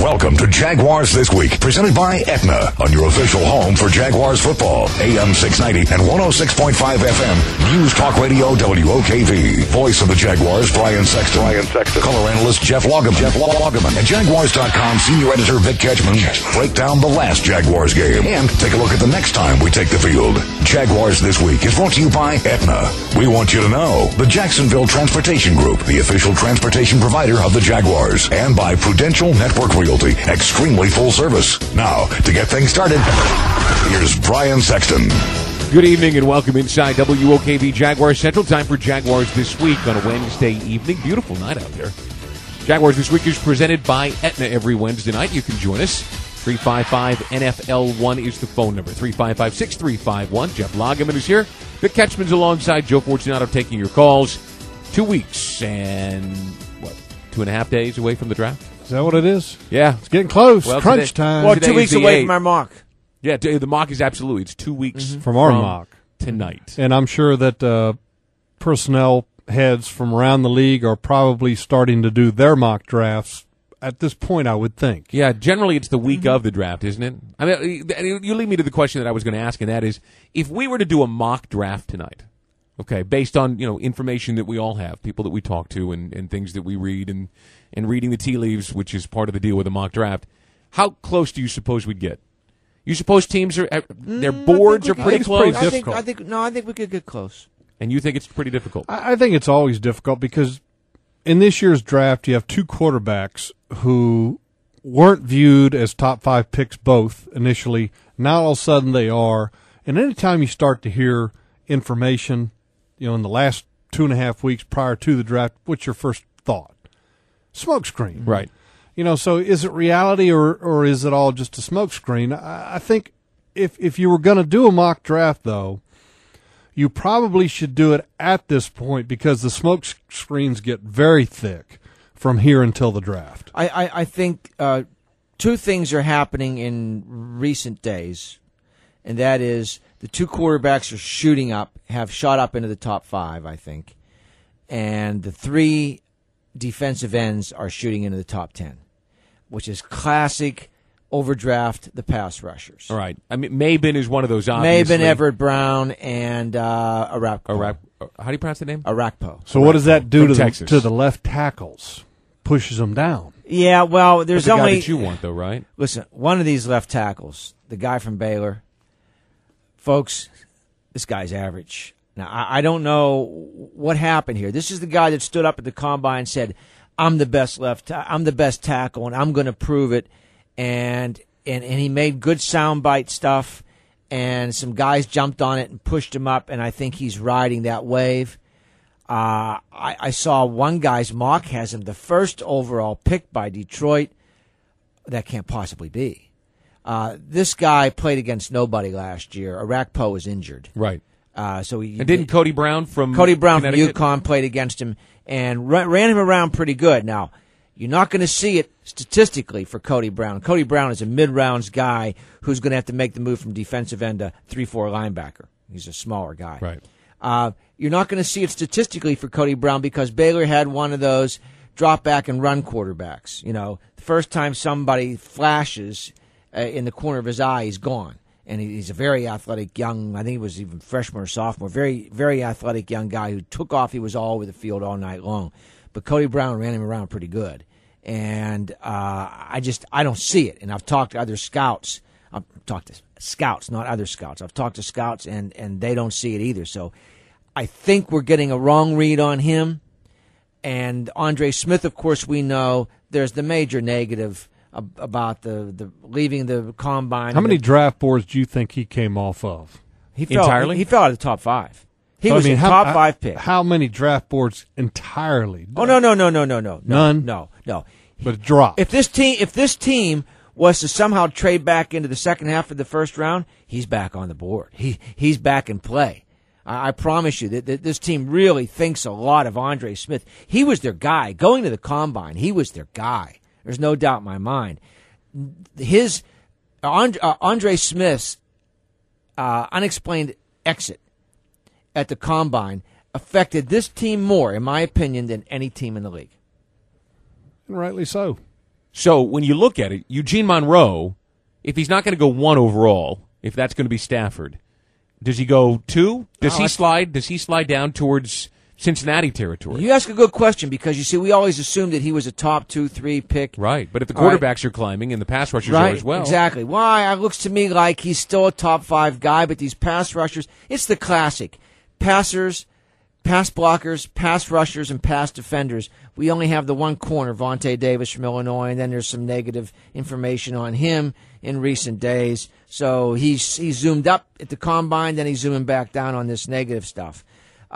Welcome to Jaguars This Week, presented by Aetna, on your official home for Jaguars football. AM 690 and 106.5 FM, News Talk Radio WOKV. Voice of the Jaguars, Brian Sexton. Color analyst, Jeff Lageman. And Jaguars.com senior editor, Vic Ketchman, break down the last Jaguars game and take a look at the next time we take the field. Jaguars This Week is brought to you by Aetna. We want you to know the Jacksonville Transportation Group, the official transportation provider of the Jaguars, and by Prudential Network Realty, extremely full service. Now, to get things started, here's Brian Sexton. Good evening and welcome inside WOKV Jaguars Central. Time for Jaguars This Week on a Wednesday evening. Beautiful night out there. Jaguars This Week is presented by Aetna every Wednesday night. You can join us. 355-NFL1 is the phone number. 355-6351. Jeff Lageman is here. Vic Ketchman's alongside Joe Fortunato taking your calls. 2 weeks and, 2.5 days away from the draft? Is that what it is? Yeah. It's getting close. Well, Crunch time. Well, 2 weeks away from our mock. Yeah, the mock is absolutely. It's 2 weeks from our mock tonight. And I'm sure that personnel heads from around the league are probably starting to do their mock drafts at this point, I would think. Yeah, generally it's the week of the draft, isn't it? I mean, you lead me to the question that I was going to ask, and that is, if we were to do a mock draft tonight, okay, based on information that we all have, people that we talk to, and things that we read, and reading the tea leaves, which is part of the deal with a mock draft, how close do you suppose we'd get? You suppose teams are their boards are pretty close? Pretty difficult. I think we could get close. And you think it's pretty difficult? I think it's always difficult because in this year's draft, you have two quarterbacks who weren't viewed as top 5 picks both initially. Now all of a sudden they are. And anytime you start to hear information, in the last 2.5 weeks prior to the draft, what's your first thought? Smokescreen. Right. So is it reality or is it all just a smokescreen? I think if you were going to do a mock draft, though, you probably should do it at this point because the smoke screens get very thick from here until the draft. I think two things are happening in recent days, and that is the two quarterbacks are have shot up into the top 5, I think, and the 3 defensive ends are shooting into the top 10, which is classic overdraft the pass rushers. All right. I mean, Mabin is one of those, obviously. Mabin, Everett Brown, and Arakpo. How do you pronounce the name? Arakpo. So what does that do to the left tackles? Pushes them down. Yeah, well, there's That's the only... guy that you want, though, right? Listen, one of these left tackles, the guy from Baylor, folks, this guy's average. Now, I don't know what happened here. This is the guy that stood up at the combine and said, I'm the best I'm the best tackle, and I'm going to prove it. And he made good soundbite stuff, and some guys jumped on it and pushed him up, and I think he's riding that wave. I saw one guy's mock has him the first overall pick by Detroit. That can't possibly be. This guy played against nobody last year. Arakpo was injured. Right. And didn't Cody Brown from UConn played against him and ran him around pretty good. Now, you're not going to see it statistically for Cody Brown. Cody Brown is a mid-rounds guy who's going to have to make the move from defensive end to 3-4 linebacker. He's a smaller guy. Right. You're not going to see it statistically for Cody Brown because Baylor had one of those drop back and run quarterbacks. The first time somebody flashes in the corner of his eye, he's gone. And he's a very athletic young, I think he was even freshman or sophomore, very, very athletic young guy who took off. He was all over the field all night long. But Cody Brown ran him around pretty good. And I don't see it. And I've talked to other scouts. I've talked to scouts, not other scouts. I've talked to scouts, and they don't see it either. So I think we're getting a wrong read on him. And Andre Smith, of course, we know there's the major negative about the leaving the combine. How many draft boards do you think he came off of? Entirely? He fell out of the top 5. He was a top 5 pick. How many draft boards entirely? Oh, no. None? No. But it dropped. If this team was to somehow trade back into the second half of the first round, he's back on the board. He's back in play. I promise you that this team really thinks a lot of Andre Smith. He was their guy. Going to the combine, he was their guy. There's no doubt in my mind. Andre Smith's unexplained exit at the combine affected this team more, in my opinion, than any team in the league. And rightly so. So when you look at it, Eugene Monroe, if he's not going to go 1 overall, if that's going to be Stafford, does he go 2? Does he slide down towards Cincinnati territory? You ask a good question because, you see, we always assumed that he was a top 2, 3 pick. Right, but if the quarterbacks are climbing and the pass rushers are as well. Exactly. Why? It looks to me like he's still a top 5 guy, but these pass rushers, it's the classic. Passers, pass blockers, pass rushers, and pass defenders. We only have the one corner, Vontae Davis from Illinois, and then there's some negative information on him in recent days. So he's zoomed up at the combine, then he's zooming back down on this negative stuff.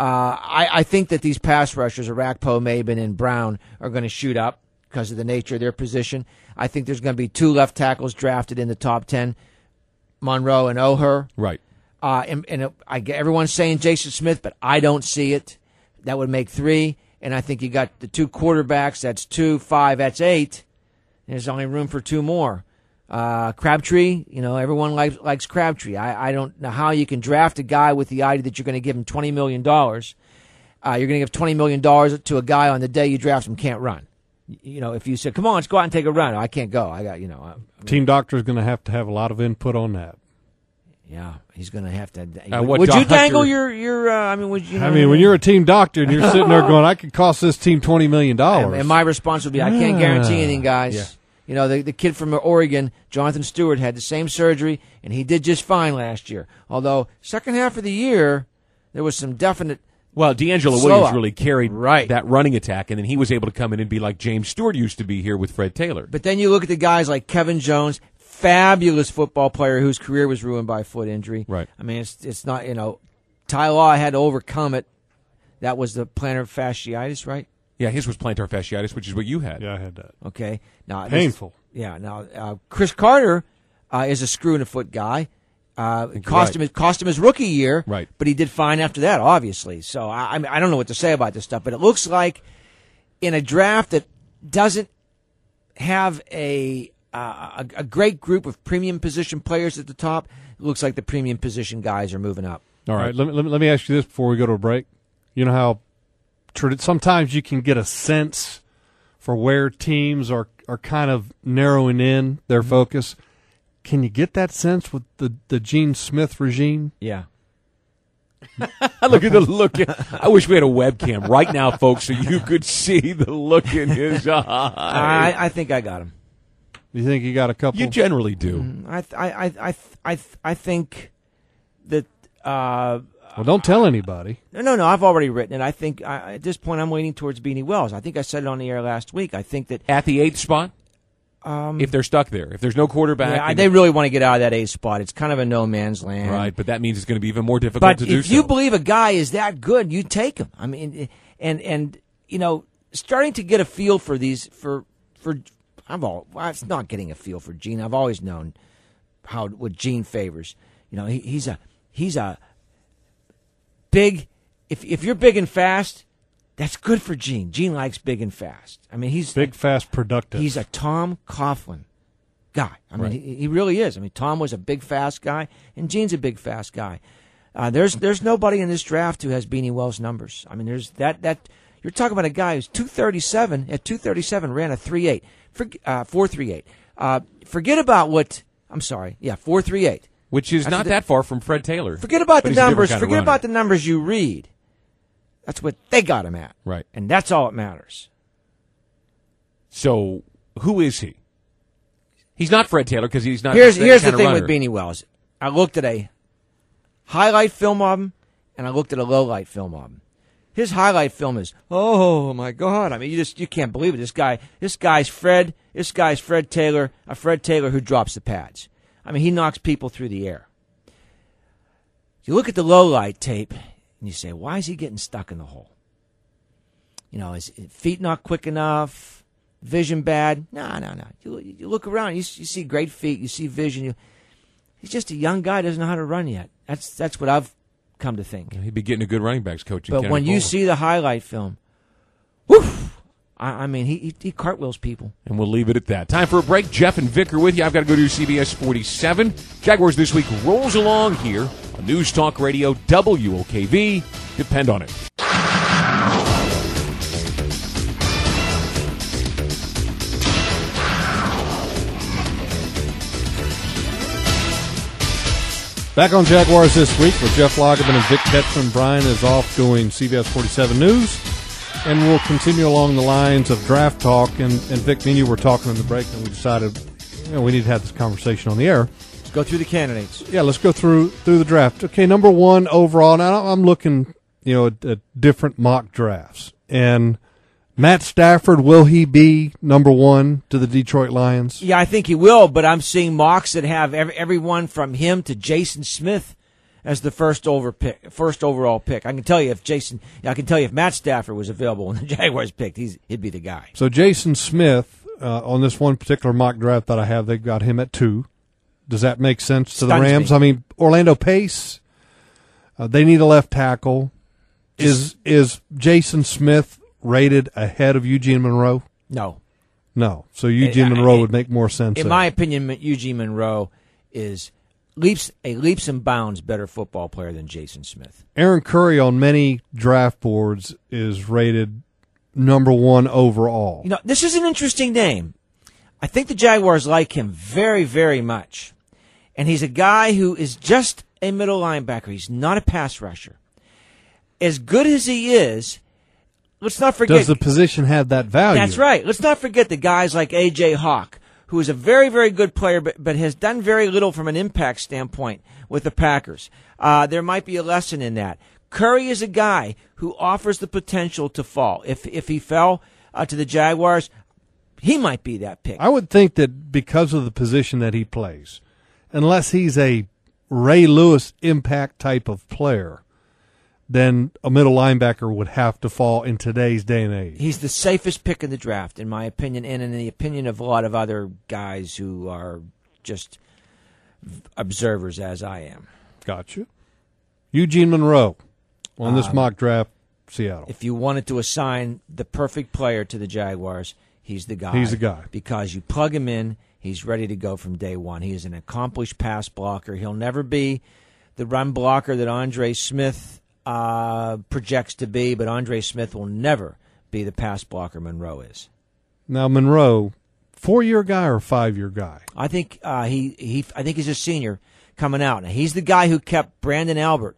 I think that these pass rushers, Arakpo, Maben, and Brown, are going to shoot up because of the nature of their position. I think there's going to be 2 left tackles drafted in the top 10, Monroe and O'Hare. Right. Everyone's saying Jason Smith, but I don't see it. That would make 3. And I think you got the 2 quarterbacks. That's 2, 5, that's 8. There's only room for 2 more. Crabtree, everyone likes Crabtree. I don't know how you can draft a guy with the idea that you're going to give him $20 million. You're going to give $20 million to a guy on the day you draft him can't run. If you said, come on, let's go out and take a run. I can't go. Team doctor is going to have a lot of input on that. Yeah, he's going to have to. Would you dangle your? Would you? When you're a team doctor and you're sitting there going, I could cost this team $20 million. And my response would be, I can't guarantee anything, guys. Yeah. The kid from Oregon, Jonathan Stewart, had the same surgery, and he did just fine last year. Although, second half of the year, there was some definite. Well, D'Angelo Williams really carried that running attack, and then he was able to come in and be like James Stewart used to be here with Fred Taylor. But then you look at the guys like Kevin Jones, fabulous football player whose career was ruined by a foot injury. Right. It's not, Ty Law had to overcome it. That was the plantar fasciitis, right? Yeah, his was plantar fasciitis, which is what you had. Yeah, I had that. Okay. Now painful. Chris Carter is a screw in the foot guy. Cost him his rookie year, right? But he did fine after that, obviously. So I don't know what to say about this stuff, but it looks like in a draft that doesn't have a great group of premium position players at the top, it looks like the premium position guys are moving up. All right, let me ask you this before we go to a break. You know how sometimes you can get a sense for where teams are kind of narrowing in their focus. Can you get that sense with the Gene Smith regime? Yeah. Look at the look. I wish we had a webcam right now, folks, so you could see the look in his eye. I think I got him. You think you got a couple? You generally do. I think that. Well, don't tell anybody. No. I've already written it. I think at this point I'm leaning towards Beanie Wells. I think I said it on the air last week. I think that at the 8th spot. If they're stuck there, if there's no quarterback, they really want to get out of that 8th spot. It's kind of a no man's land, right? But that means it's going to be even more difficult to do. But if you believe a guy is that good, you take him. I mean, and starting to get a feel for these it's not getting a feel for Gene. I've always known what Gene favors. He's a big. If you're big and fast, that's good for Gene. Gene likes big and fast. I mean, he's big, fast, productive. He's a Tom Coughlin guy. I mean, he really is. I mean, Tom was a big, fast guy, and Gene's a big, fast guy. There's nobody in this draft who has Beanie Wells numbers. I mean, there's that. You're talking about a guy who's 237 at 237 ran a 3.8, 4.38. Forget about what. I'm sorry. Yeah, 4.38, which is not that far from Fred Taylor. Forget about the numbers. Forget about the numbers you read. That's what they got him at. Right. And that's all that matters. So, who is he? He's not Fred Taylor because he's not. Here's the thing with Beanie Wells. I looked at a highlight film of him, and I looked at a low light film of him. His highlight film is, oh my God! I mean, you can't believe it. This guy's Fred Taylor, a Fred Taylor who drops the pads. I mean, he knocks people through the air. You look at the low light tape, and you say, why is he getting stuck in the hole? His feet not quick enough, vision bad. No. You look around, you see great feet, you see vision. He's just a young guy, doesn't know how to run yet. That's what I've come to think. He'd be getting a good running backs coach. But when you see the highlight film, woof! I mean, he cartwheels people. And we'll leave it at that. Time for a break. Jeff and Vic are with you. I've got to go to CBS 47. Jaguars This Week rolls along here on News Talk Radio WOKV. Depend on it. Back on Jaguars this week with Jeff Lagerman and Vic Ketchum. Brian is off doing CBS 47 News. And we'll continue along the lines of draft talk. And Vic, me and you were talking in the break, and we decided we need to have this conversation on the air. Let's go through the candidates. Yeah, let's go through the draft. Okay, number one overall. Now I'm looking, at different mock drafts. And Matt Stafford, will he be number one to the Detroit Lions? Yeah, I think he will, but I'm seeing mocks that have everyone from him to Jason Smith as the first overall pick. I can tell you if Matt Stafford was available when the Jaguars picked, he'd be the guy. So Jason Smith, on this one particular mock draft that I have, they've got him at 2. Does that make sense to the Rams? I mean, Orlando Pace, they need a left tackle. Is Jason Smith rated ahead of Eugene Monroe? No. So Eugene Monroe would make more sense. In my opinion, Eugene Monroe is leaps and bounds better football player than Jason Smith. Aaron Curry on many draft boards is rated number 1 overall. This is an interesting name. I think the Jaguars like him very, very much. And he's a guy who is just a middle linebacker. He's not a pass rusher. As good as he is, let's not forget. Does the position have that value? That's right. Let's not forget the guys like A.J. Hawk, who is a very, very good player, but has done very little from an impact standpoint with the Packers. There might be a lesson in that. Curry is a guy who offers the potential to fall. If he fell to the Jaguars, he might be that pick. I would think that because of the position that he plays, unless he's a Ray Lewis impact type of player, then a middle linebacker would have to fall in today's day and age. He's the safest pick in the draft, in my opinion, and in the opinion of a lot of other guys who are just observers, as I am. Gotcha. Eugene Monroe on this mock draft, Seattle. If you wanted to assign the perfect player to the Jaguars, he's the guy. He's the guy. Because you plug him in, he's ready to go from day one. He is an accomplished pass blocker. He'll never be the run blocker that Andre Smith projects to be, but Andre Smith will never be the pass blocker Monroe is. Now Monroe, 4-year guy or 5-year guy? I think I think he's a senior coming out. Now, he's the guy who kept Brandon Albert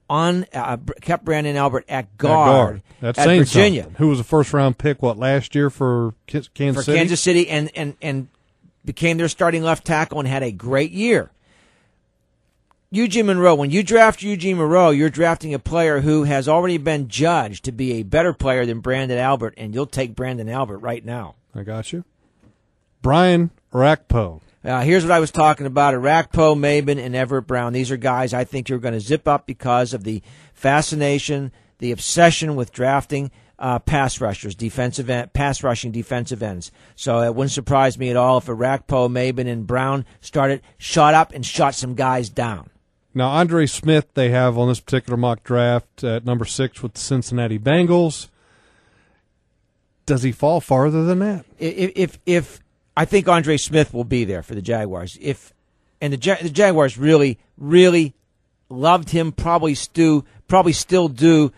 at guard That's at saying Virginia, something. Who was a first-round pick last year for Kansas City? Kansas City, and became their starting left tackle and had a great year. Eugene Monroe, when you draft Eugene Monroe, you're drafting a player who has already been judged to be a better player than Brandon Albert, and you'll take Brandon Albert right now. I got you. Brian Orakpo. Here's what I was talking about. Orakpo, Maben, and Everett Brown. These are guys I think you're going to zip up because of the fascination, the obsession with drafting pass rushers, pass rushing defensive ends. So it wouldn't surprise me at all if Orakpo, Maben, and Brown shot up and shot some guys down. Now, Andre Smith they have on this particular mock draft at number 6 with the Cincinnati Bengals. Does he fall farther than that? If I think Andre Smith will be there for the Jaguars. The Jaguars really, really loved him, probably still do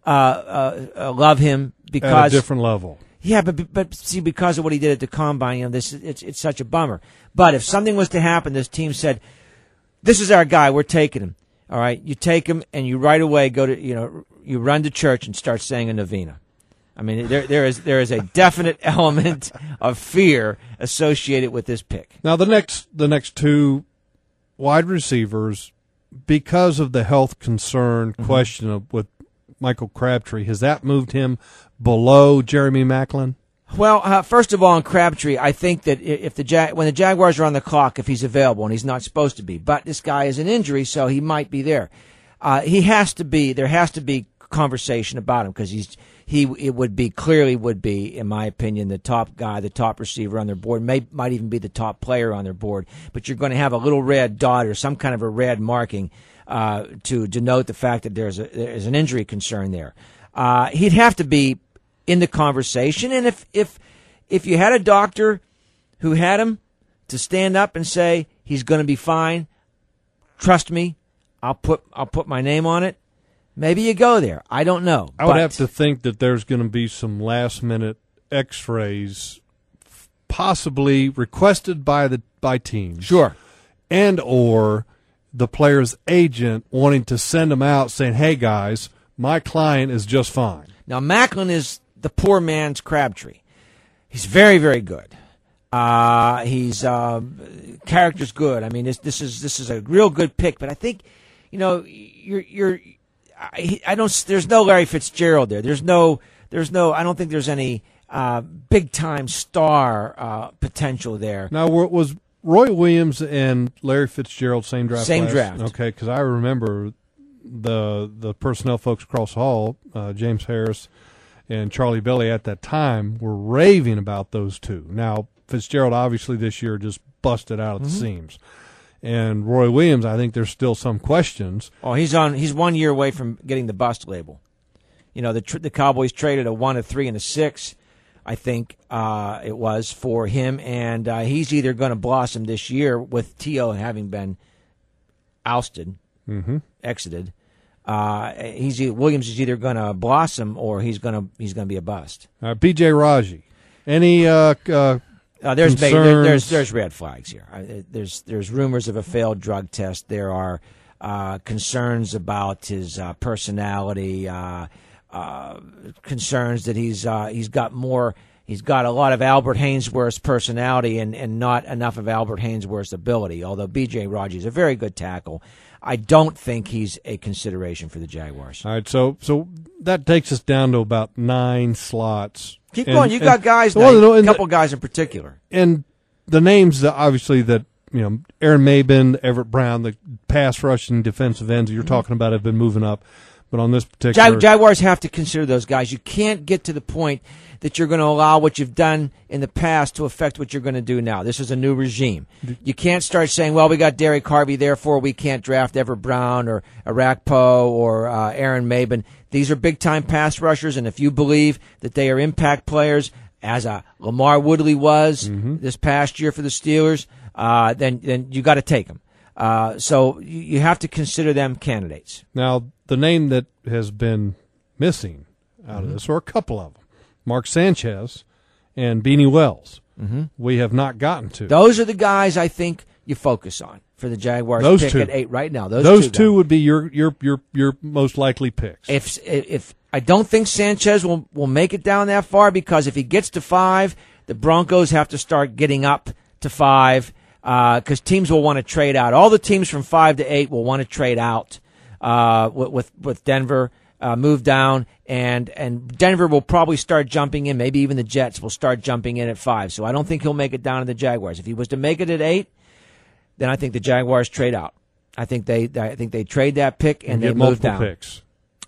love him because at a different level. Yeah, but see, because of what he did at the combine, it's such a bummer. But if something was to happen, this team said, "This is our guy. We're taking him." All right, you take him, and you right away go to you run to church and start saying a novena. I mean, there is a definite element of fear associated with this pick. Now the next 2 wide receivers, because of the health concern question with Michael Crabtree, has that moved him below Jeremy Maclin? Well, first of all, in Crabtree, I think that when the Jaguars are on the clock, if he's available, and he's not supposed to be, but this guy is an injury, so he might be there. There has to be conversation about him because it would be, in my opinion, the top guy, the top receiver on their board, might even be the top player on their board. But you're going to have a little red dot or some kind of a red marking to denote the fact that there's an injury concern there. He'd have to be in the conversation, and if you had a doctor who had him to stand up and say he's going to be fine, trust me, I'll put my name on it. Maybe you go there. I don't know. I would have to think that there's going to be some last-minute X-rays, possibly requested by teams. Sure. And or the player's agent wanting to send them out saying, hey, guys, my client is just fine. Now, Macklin is the poor man's Crabtree. He's very, very good. He's character's good. I mean, this is a real good pick. But I think, I don't. There's no Larry Fitzgerald there. There's no. I don't think there's any big time star potential there. Now, was Roy Williams and Larry Fitzgerald same draft? Same draft. Okay, because I remember the personnel folks across the hall, James Harris and Charlie Bailey at that time, were raving about those two. Now, Fitzgerald obviously this year just busted out at the seams. And Roy Williams, I think there's still some questions. Oh, he's 1 year away from getting the bust label. The Cowboys traded a 1, a 3, and a 6, I think it was, for him. And he's either going to blossom this year with T.O. having been ousted, exited. Williams is either going to blossom or he's going to be a bust. B.J. Raji, any there's red flags here. There's rumors of a failed drug test. There are concerns about his personality. Concerns that he's got a lot of Albert Haynesworth's personality and not enough of Albert Haynesworth's ability. Although B.J. Raji is a very good tackle, I don't think he's a consideration for the Jaguars. All right, so that takes us down to about 9 slots. Keep going. You got guys now. A couple guys in particular. And the names that obviously that, Aaron Mabin, Everett Brown, the pass rushing defensive ends that you're talking about have been moving up. But on this particular... Jaguars have to consider those guys. You can't get to the point that you're going to allow what you've done in the past to affect what you're going to do now. This is a new regime. You can't start saying, well, we got Derek Harvey, therefore we can't draft Everett Brown or Arakpo or Aaron Mabin. These are big-time pass rushers, and if you believe that they are impact players, as Lamar Woodley was this past year for the Steelers, then you got to take them. So you have to consider them candidates. Now, the name that has been missing out of this, or a couple of them, Mark Sanchez and Beanie Wells, we have not gotten to. Those are the guys I think you focus on for the Jaguars those pick two. at 8 right now. Those two would be your most likely picks. If I don't think Sanchez will make it down that far, because if he gets to 5, the Broncos have to start getting up to 5. Because teams will want to trade out. All the teams from 5 to 8 will want to trade out with Denver, move down, and Denver will probably start jumping in. Maybe even the Jets will start jumping in at 5. So I don't think he'll make it down to the Jaguars. If he was to make it at 8, then I think the Jaguars trade out. I think they trade that pick and they move down. Picks.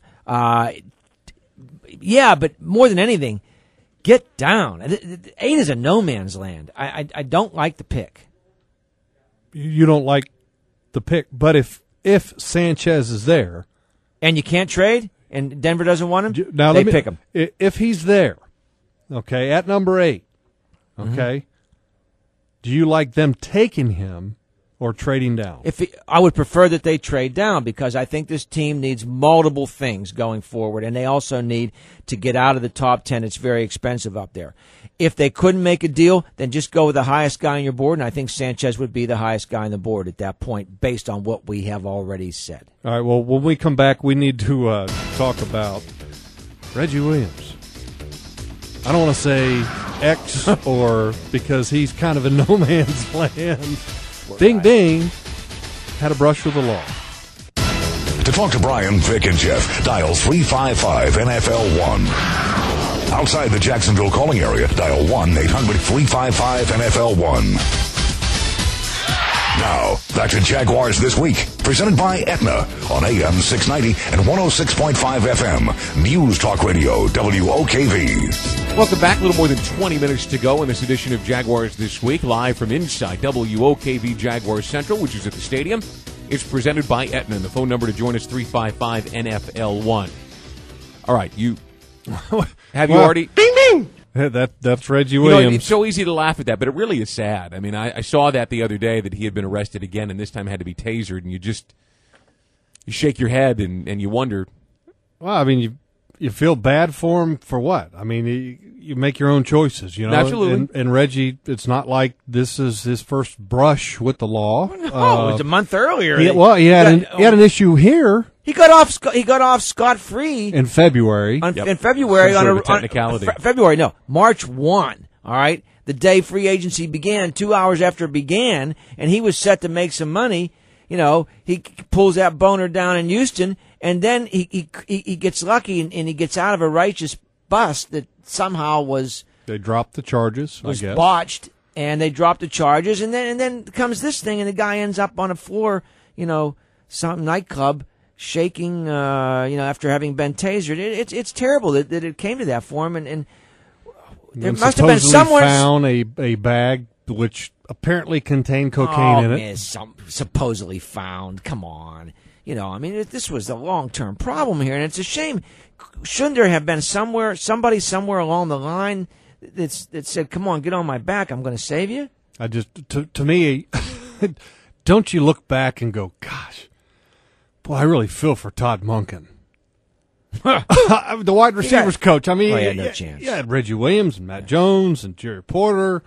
Yeah, but more than anything, get down. 8 is a no man's land. I don't like the pick. You don't like the pick, but if Sanchez is there, and you can't trade, and Denver doesn't want him, now they pick him. If he's there, okay, at number 8, okay, do you like them taking him or trading down? I would prefer that they trade down, because I think this team needs multiple things going forward, and they also need to get out of the top 10. It's very expensive up there. If they couldn't make a deal, then just go with the highest guy on your board, and I think Sanchez would be the highest guy on the board at that point, based on what we have already said. All right, well, when we come back, we need to talk about Reggie Williams. I don't want to say X or because he's kind of in no man's land. Ding, ding, had a brush with the law. To talk to Brian, Vic, and Jeff, dial 355-NFL-1. Outside the Jacksonville calling area, dial 1-800-355-NFL-1. Now, back to Jaguars This Week, presented by Aetna on AM 690 and 106.5 FM. News Talk Radio, WOKV. Welcome back. A little more than 20 minutes to go in this edition of Jaguars This Week, live from inside WOKV Jaguars Central, which is at the stadium. It's presented by Aetna. And the phone number to join us, 355-NFL-1. All right, have you already... Ding, ding! That's Reggie Williams. It's so easy to laugh at that, but it really is sad. I mean, I saw that the other day, that he had been arrested again, and this time had to be tasered, and you shake your head and you wonder. Well, I mean, you feel bad for him for what? I mean, you make your own choices, you know. Absolutely. And Reggie, it's not like this is his first brush with the law. No, it was a month earlier. He had an issue here He got off scot free in February. In February Some sort of technicality. March 1. All right, the day free agency began, 2 hours after it began, and he was set to make some money. You know, he pulls that boner down in Houston, and then he gets lucky and he gets out of a righteous bust that somehow was dropped the charges. was I guess. botched, and they dropped the charges, and then comes this thing, and the guy ends up on a floor, you know, some nightclub, shaking, after having been tasered. It's terrible that it came to that for him, and there must have been someone found a bag which apparently contained cocaine in it. Man, supposedly found. Come on. You know, I mean, this was the long-term problem here, and it's a shame. Shouldn't there have been somebody somewhere along the line that said, come on, get on my back, I'm going to save you? To me, don't you look back and go, gosh, boy, I really feel for Todd Monken. The wide receivers coach. I mean, he had no chance. You had Reggie Williams and Matt Jones and Jerry Porter.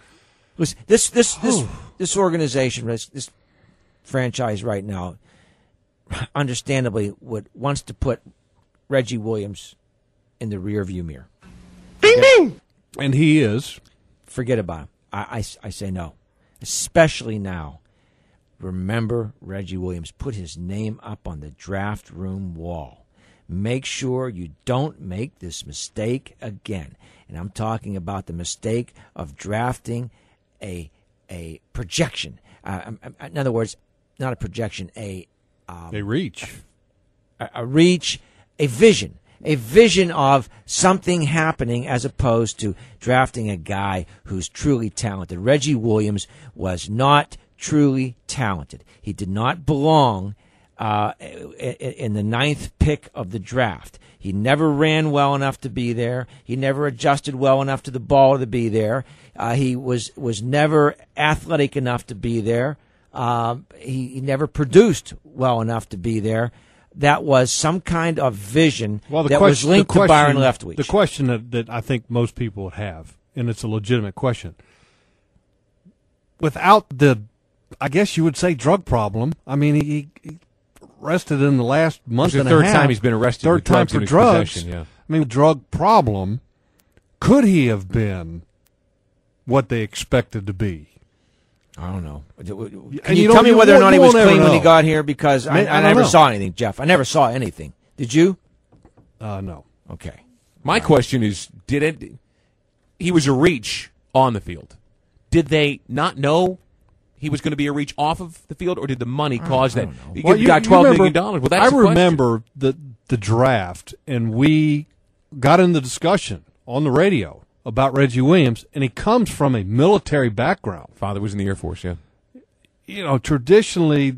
This organization, this franchise right now, understandably wants to put Reggie Williams in the rearview mirror. Ding ding. And he is. Forget about him. I say no, especially now. Remember Reggie Williams. Put his name up on the draft room wall. Make sure you don't make this mistake again. And I'm talking about the mistake of drafting a projection. In other words, not a projection, a reach. A reach, a vision of something happening as opposed to drafting a guy who's truly talented. Reggie Williams was not truly talented. He did not belong in the 9th pick of the draft. He never ran well enough to be there. He never adjusted well enough to the ball to be there. He was never athletic enough to be there. He never produced well enough to be there. That was some kind of vision was linked to Byron Leftwich. The question that I think most people would have, and it's a legitimate question, without I guess you would say, drug problem. I mean, he arrested in the last month and a half. Third time he's been arrested. Third time for drugs. Possession, yeah. I mean, drug problem. Could he have been what they expected to be? I don't know. Can you tell me whether or not he was clean when he got here? Because I never saw anything, Jeff. I never saw anything. Did you? No. Okay. My question is, he was a reach on the field. Did they not know he was going to be a reach off of the field, or did the money cause that? You got $12 million. Well, that's I remember the draft, and we got in the discussion on the radio about Reggie Williams, and he comes from a military background. Father was in the Air Force, yeah. You know, traditionally,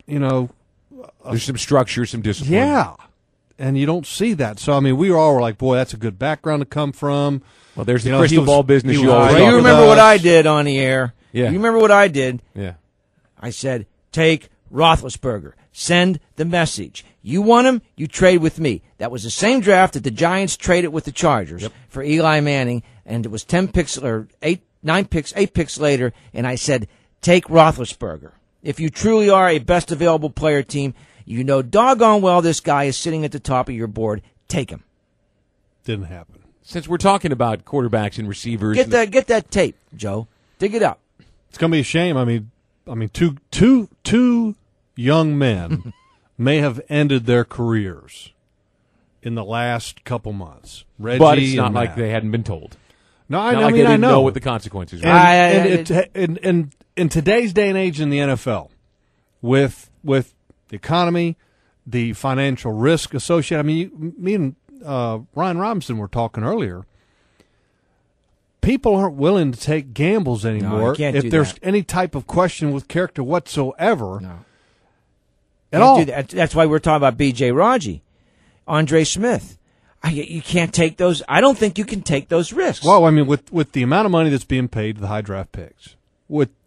there's some structure, some discipline. Yeah, and you don't see that. So, I mean, we all were like, boy, that's a good background to come from. Well, there's the crystal ball business you always talk about. You remember what I did on the air. Yeah. You remember what I did? Yeah. I said, take Roethlisberger. Send the message. You want him, you trade with me. That was the same draft that the Giants traded with the Chargers for Eli Manning, and it was 8 picks later, and I said, take Roethlisberger. If you truly are a best available player team, you know doggone well this guy is sitting at the top of your board. Take him. Didn't happen. Since we're talking about quarterbacks and receivers, get that tape, Joe. Dig it up. It's going to be a shame. I mean, two young men may have ended their careers in the last couple months. Reggie, but it's not and like Matt. they hadn't been told. No, I mean, they didn't know what the consequences were. And in today's day and age in the NFL, with the economy, the financial risk associated. I mean, me and Ryan Robinson were talking earlier. People aren't willing to take gambles anymore if there's any type of question with character whatsoever. No. At all. That's why we're talking about B.J. Raji, Andre Smith. You can't take those. I don't think you can take those risks. Well, I mean, with the amount of money that's being paid to the high draft picks, with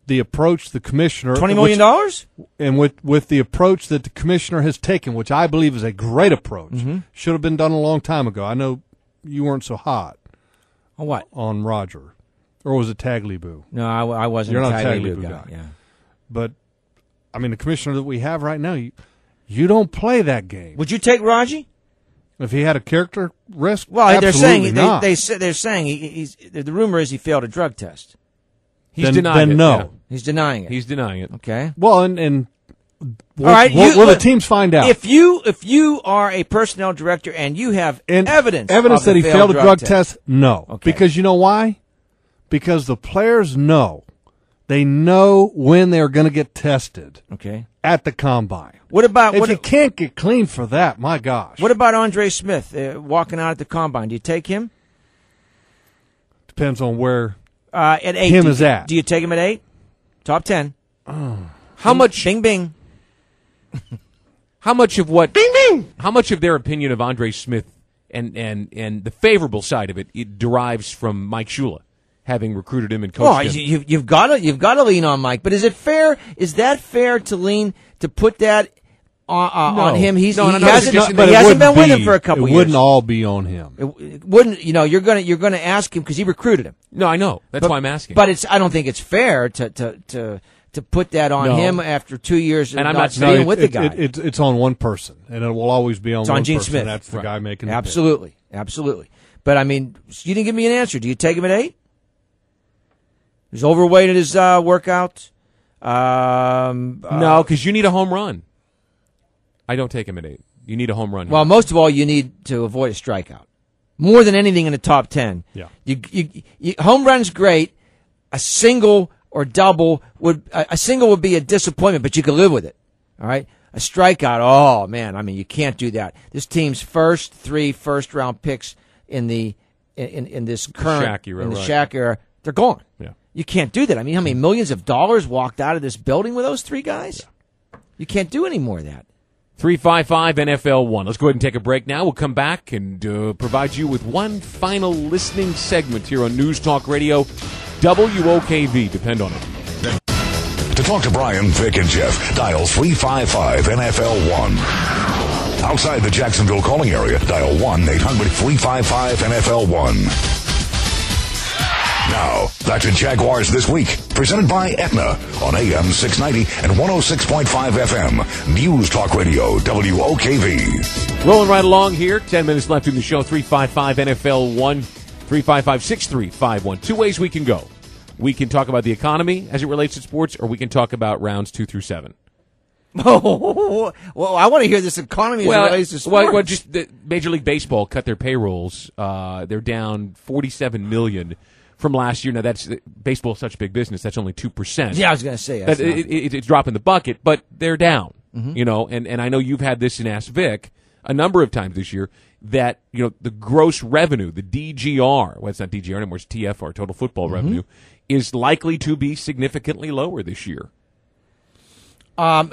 the approach the commissioner $20 million? and with the approach that the commissioner has taken, which I believe is a great approach, should have been done a long time ago. I know you weren't so hot On what? on Roger, or was it Tagliabue? No, I wasn't You're a not a Tagliabue Tagliabue guy. guy. Yeah. But I mean, the commissioner that we have right now, you don't play that game. Would you take Raji? If he had a character risk, Well, they're saying not. they're saying he's the rumor is he failed a drug test. He's denying then it. no. yeah. He's denying it. He's denying it. Okay. Well, and will, All right, will the teams find out? If you are a personnel director and you have And evidence that of he the failed a drug test, no. Okay. Because you know why? Because the players know. They know when they're going to get tested Okay. at the combine. What about If you can't get clean for that, my gosh. what about Andre Smith walking out at the combine? Do you take him Depends on where. at 8? Him is at. Do you take him at 8? Top 10. How much? Bing bing. How much of what? Bing bing. How much of their opinion of Andre Smith and the favorable side of it derives from Mike Shula, having recruited him and Oh, coached him? you've got to lean on Mike. But is it fair? Is that fair to put that on him? He hasn't been winning for a couple It years. wouldn't all be on him. It wouldn't. You're gonna ask him because he recruited him. No, I know. That's why I'm asking. But I don't think it's fair to put that on No. him after 2 years And I'm not not being saying with the guy. It's on one person, and it will always be on It's one on Gene person. Smith. That's the Right. guy making the pick. Absolutely. But I mean, you didn't give me an answer. Do you take him at 8? He's overweight at his workouts. No, because you need a home run. I don't take him at 8. You need a home run. Well, most of all, you need to avoid a strikeout. More than anything in the top 10. Yeah. You home run's great. A single or double would be a disappointment, but you could live with it. All right. A strikeout. Oh man. I mean, you can't do that. This team's first 3 first-round picks in this current Shaq era, in the right. Shaq era, they're gone. Yeah. You can't do that. I mean, how many millions of dollars walked out of this building with those 3 guys? You can't do any more of that. 355 NFL 1. Let's go ahead and take a break now. We'll come back and provide you with one final listening segment here on News Talk Radio, WOKV. Depend on it. To talk to Brian, Vic, and Jeff, dial 355 NFL 1. Outside the Jacksonville calling area, dial 1-800-355-NFL1. Now, back to Jaguars This Week, presented by Aetna on AM 690 and 106.5 FM. News Talk Radio, WOKV. Rolling right along here. 10 minutes left in the show. 355 NFL 1, 355-6351. 2 ways we can go. We can talk about the economy as it relates to sports, or we can talk about rounds 2 through 7. Well, I want to hear this economy as it relates to sports. Well, just the Major League Baseball cut their payrolls. They're down $47 million from last year. Now, baseball is such a big business. That's only 2%. Yeah, I was going to say That it's dropping the bucket, but they're down. And I know you've had this in Ask Vic a number of times this year that the gross revenue, the DGR, well, it's not DGR anymore, it's TFR, total football revenue, is likely to be significantly lower this year. Let's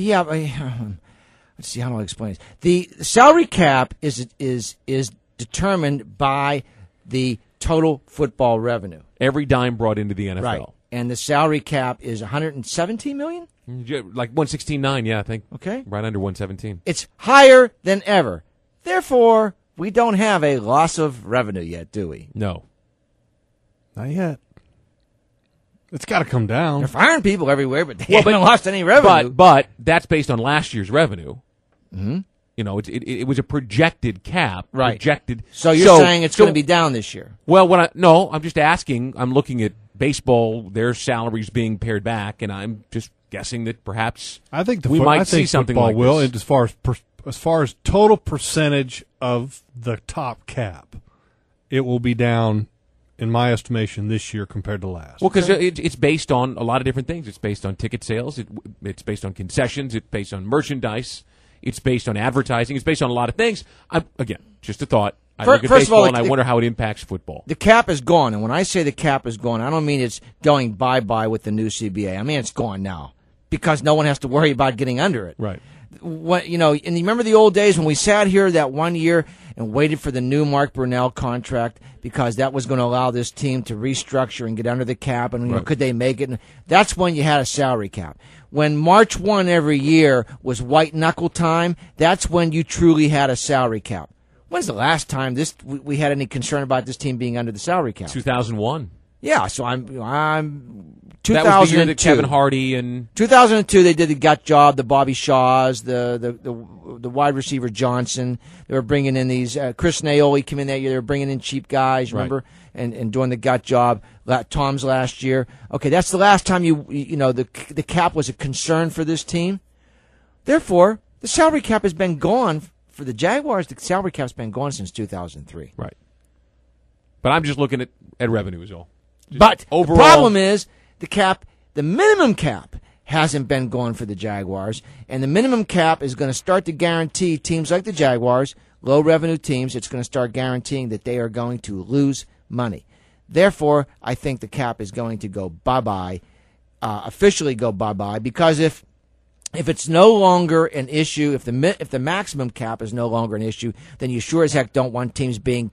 see how do I explain this. The salary cap is determined by the total football revenue. Every dime brought into the NFL. Right. And the salary cap is $117 million? Like 116.9, yeah, I think. Okay. Right under 117. It's higher than ever. Therefore, we don't have a loss of revenue yet, do we? No. Not yet. It's got to come down. They're firing people everywhere, but they haven't lost any revenue. But that's based on last year's revenue. Mm-hmm. It was a projected cap. Right. Projected. So you're saying it's going to be down this year? Well, I'm just asking. I'm looking at baseball, their salaries being pared back, and I'm just guessing that perhaps I think we might see something football like will, this. and as far as total percentage of the top cap, it will be down, in my estimation, this year compared to last. Well, because it's based on a lot of different things. It's based on ticket sales. It's based on concessions. It's based on merchandise. It's based on advertising. It's based on a lot of things. Again, just a thought. I look at First of all, baseball and I wonder how it impacts football. The cap is gone, and when I say the cap is gone, I don't mean it's going bye-bye with the new CBA. I mean it's gone now because no one has to worry about getting under it. Right. What, and you remember the old days when we sat here that one year and waited for the new Mark Brunell contract because that was going to allow this team to restructure and get under the cap, and could they make it? And that's when you had a salary cap. When March 1 every year was white knuckle time, that's when you truly had a salary cap. When's the last time we had any concern about this team being under the salary cap? 2001. Yeah, so I'm 2002. That was the year that Kevin Hardy and 2002 they did the gut job. The Bobby Shaws, the wide receiver Johnson. They were bringing in these Chris Naoli came in that year. They were bringing in cheap guys, remember, and doing the gut job. Tom's last year. Okay, that's the last time the cap was a concern for this team. Therefore, the salary cap has been gone for the Jaguars. The salary cap's been gone since 2003. Right. But I'm just looking at revenue is all. But overall, the problem is the minimum cap hasn't been gone for the Jaguars, and the minimum cap is going to start to guarantee teams like the Jaguars, low revenue teams, it's going to start guaranteeing that they are going to lose money. Therefore, I think the cap is going to go bye-bye, officially go bye-bye, because if it's no longer an issue, if the maximum cap is no longer an issue, then you sure as heck don't want teams being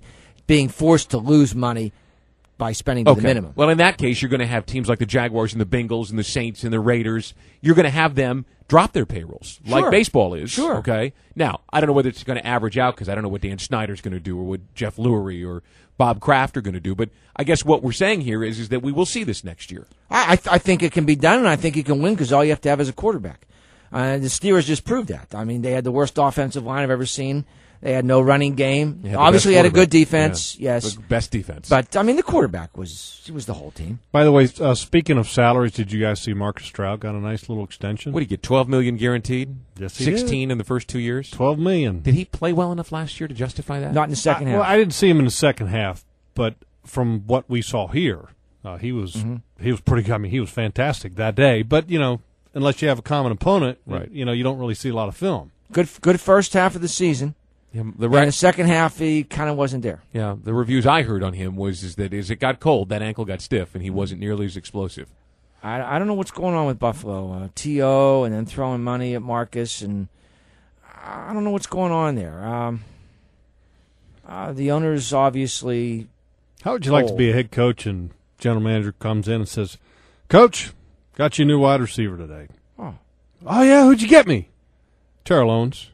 forced to lose money by spending to the minimum. Well, in that case, you're going to have teams like the Jaguars and the Bengals and the Saints and the Raiders. You're going to have them drop their payrolls, like baseball is. Sure. Okay. Now, I don't know whether it's going to average out because I don't know what Dan Snyder's going to do or what Jeff Lurie or Bob Kraft are going to do. But I guess what we're saying here is that we will see this next year. I think it can be done, and I think you can win because all you have to have is a quarterback. The Steelers just proved that. I mean, they had the worst offensive line I've ever seen. They had no running game. Obviously, had a good defense. Yeah. Yes, best defense. But I mean, the quarterback was the whole team. By the way, speaking of salaries, did you guys see Marcus Stroud got a nice little extension? What did he get? $12 million guaranteed. Yes, he 16 did. in the first 2 years. $12 million. Did he play well enough last year to justify that? Not in the second half. Well, I didn't see him in the second half, but from what we saw here, he was pretty good. I mean, he was fantastic that day. But unless you have a common opponent, you don't really see a lot of film. Good first half of the season. Yeah, In the second half, he kind of wasn't there. Yeah, the reviews I heard on him was that as it got cold, that ankle got stiff, and he wasn't nearly as explosive. I don't know what's going on with Buffalo. T.O. and then throwing money at Marcus, and I don't know what's going on there. The owners obviously... How would you like to be a head coach and general manager comes in and says, Coach, got you a new wide receiver today. Oh yeah, who'd you get me? Terrell Owens.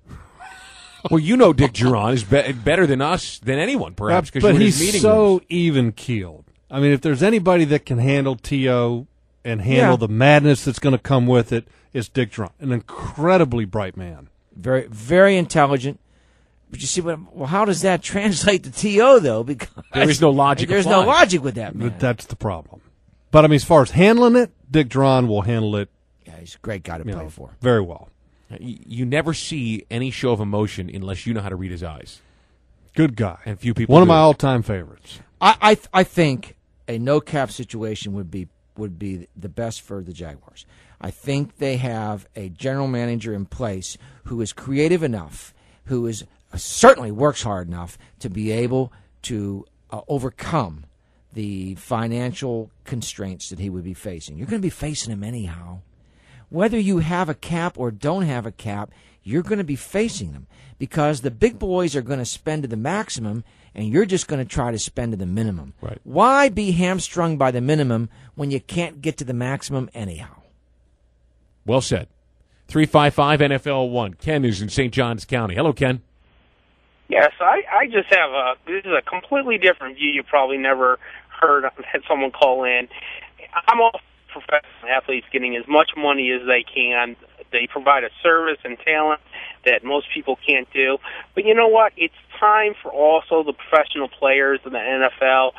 Well, Dick Geron is better than us, than anyone, perhaps, because but he's he's so even-keeled. I mean, if there's anybody that can handle T.O. and handle the madness that's going to come with it, it's Dick Geron, an incredibly bright man. Very, very intelligent. But you see, how does that translate to T.O., though? Because there is no logic. There's no logic with that, man. That's the problem. But, I mean, as far as handling it, Dick Geron will handle it. Yeah, he's a great guy to play for. Very well. You never see any show of emotion unless you know how to read his eyes. Good guy. And few people One of my all-time favorites. I think a no-cap situation would be the best for the Jaguars. I think they have a general manager in place who is creative enough, who is certainly works hard enough to be able to overcome the financial constraints that he would be facing. You're going to be facing him anyhow. Whether you have a cap or don't have a cap, you're going to be facing them because the big boys are going to spend to the maximum and you're just going to try to spend to the minimum. Right. Why be hamstrung by the minimum when you can't get to the maximum anyhow? Well said. 355 NFL 1. Ken is in St. Johns County. Hello, Ken. Yes, I just have this is a completely different view you probably never heard had someone call in. I'm all professional athletes getting as much money as they can. They provide a service and talent that most people can't do. But you know what? It's time for also the professional players in the NFL,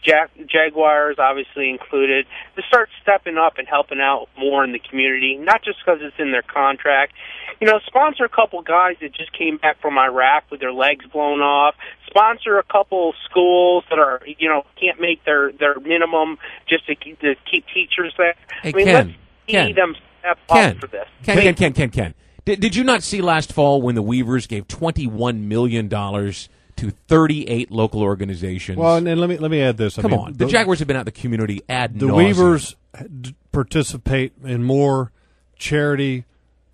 Jaguars obviously included, to start stepping up and helping out more in the community, not just because it's in their contract. Sponsor a couple guys that just came back from Iraq with their legs blown off. Sponsor a couple schools that are, can't make their minimum just to keep teachers there. Hey, let's see them step up for this. Ken. Did you not see last fall when the Weavers gave $21 million to 38 local organizations? Well, and let me add this. Come on. The Jaguars have been out in the community ad nauseam. The Weavers participate in more charity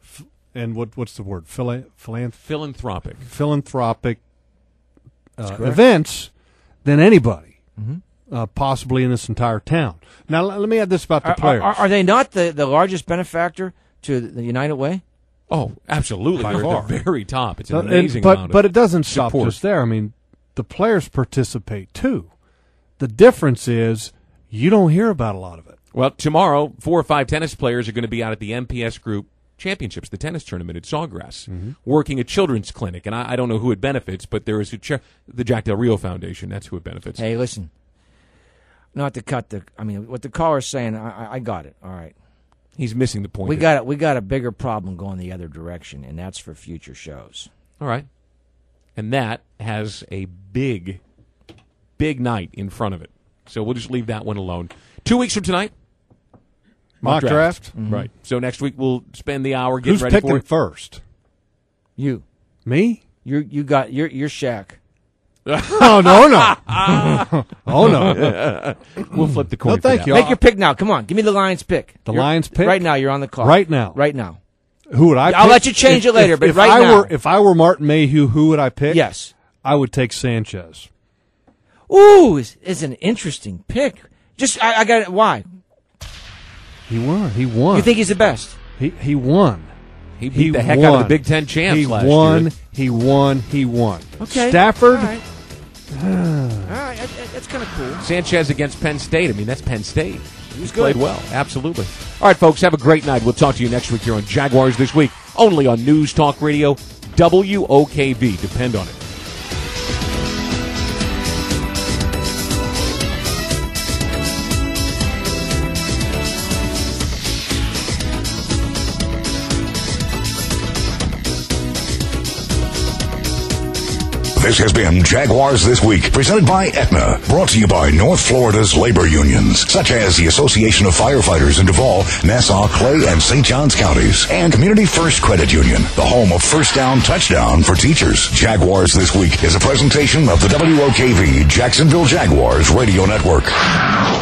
and what's the word? Philanthropic. Philanthropic events than anybody, possibly in this entire town. Now, let me add this about the players. Are they not the largest benefactor to the United Way? Oh, absolutely. By They're far. at the very top. It's an amazing amount But of it doesn't stop support. just there. I mean, the players participate too. The difference is you don't hear about a lot of it. Well, tomorrow, 4 or 5 tennis players are going to be out at the MPS Group Championships, the tennis tournament at Sawgrass, working a children's clinic. And I don't know who it benefits, but there is the Jack Del Rio Foundation. That's who it benefits. Hey, listen. Not to cut what the caller's saying, I got it. All right. He's missing the point. We got a bigger problem going the other direction, and that's for future shows. All right. And that has a big night in front of it. So we'll just leave that one alone. 2 weeks from tonight, Mock draft? Right. So next week we'll spend the hour getting Who's ready for picking it. first? You. Me? You got your Shaq. Oh, no. Oh, no. We'll flip the coin. No, thank for that. you. Make your pick now. Come on. Give me the Lions pick. The Lions pick? Right now. You're on the clock. Right now. Right now. Who would I pick? I'll let you change it later, but right now. If I were Martin Mayhew, who would I pick? Yes. I would take Sanchez. Ooh, it's an interesting pick. I got it. Why? He won. You think he's the best? He won. He beat the heck out of the Big Ten champs last year. He won. Okay. Stafford? All right. That's kind of cool. Sanchez against Penn State. I mean, that's Penn State. He's Played good. well. Absolutely. All right, folks, have a great night. We'll talk to you next week here on Jaguars This Week, only on News Talk Radio, WOKV. Depend on it. This has been Jaguars This Week, presented by Aetna, brought to you by North Florida's labor unions, such as the Association of Firefighters in Duval, Nassau, Clay, and St. Johns counties, and Community First Credit Union, the home of First Down Touchdown for teachers. Jaguars This Week is a presentation of the WOKV Jacksonville Jaguars Radio Network.